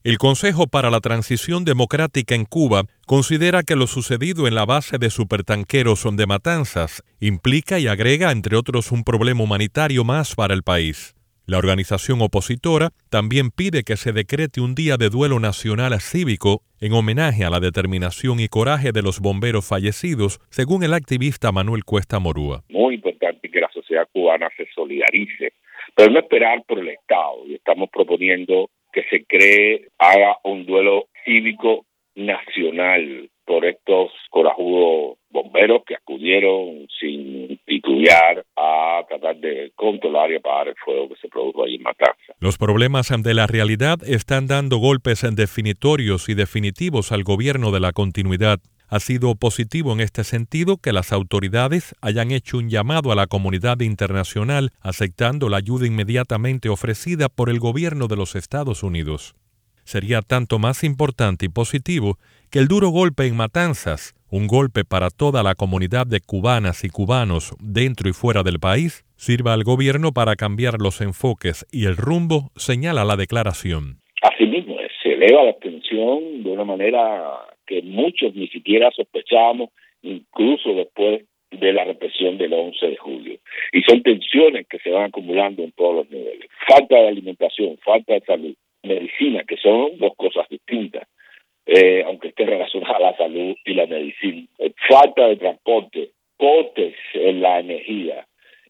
El Consejo para la Transición Democrática en Cuba considera que lo sucedido en la base de supertanqueros de Matanzas implica y agrega, entre otros, un problema humanitario más para el país. La organización opositora también pide que se decrete un día de duelo nacional cívico en homenaje a la determinación y coraje de los bomberos fallecidos, según el activista Manuel Cuesta Morúa. Muy importante que la sociedad cubana se solidarice, pero no esperar por el Estado. Y estamos proponiendo que se haga un duelo cívico nacional por estos corajudos bomberos que acudieron sin titubear a tratar de controlar y apagar el fuego que se produjo ahí en Matanzas. Los problemas de la realidad están dando golpes definitorios y definitivos al gobierno de la continuidad. Ha sido positivo en este sentido que las autoridades hayan hecho un llamado a la comunidad internacional aceptando la ayuda inmediatamente ofrecida por el gobierno de los Estados Unidos. Sería tanto más importante y positivo que el duro golpe en Matanzas, un golpe para toda la comunidad de cubanas y cubanos dentro y fuera del país, sirva al gobierno para cambiar los enfoques y el rumbo, señala la declaración. Asimismo, se eleva la tensión de una manera que muchos ni siquiera sospechábamos, incluso después de la represión del 11 de julio. Y son tensiones que se van acumulando en todos los niveles. Falta de alimentación, falta de salud, medicina, que son dos cosas distintas, aunque esté relacionada a la salud y la medicina. Falta de transporte, cortes en la energía,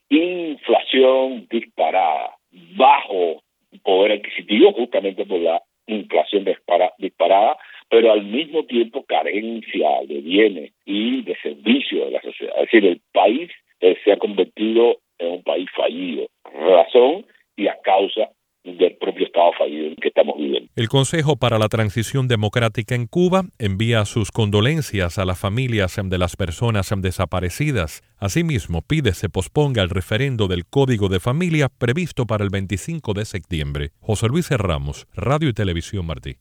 inflación disparada, bajo poder adquisitivo justamente por la inflación disparada, pero al mismo tiempo carencia de bienes y de servicios de la sociedad. Es decir, el país se ha convertido en un país fallido, razón y a causa del propio estado fallido en que estamos viviendo. El Consejo para la Transición Democrática en Cuba envía sus condolencias a las familias de las personas desaparecidas. Asimismo, pide se posponga el referendo del Código de Familia previsto para el 25 de septiembre. José Luis Ramos, Radio y Televisión Martí.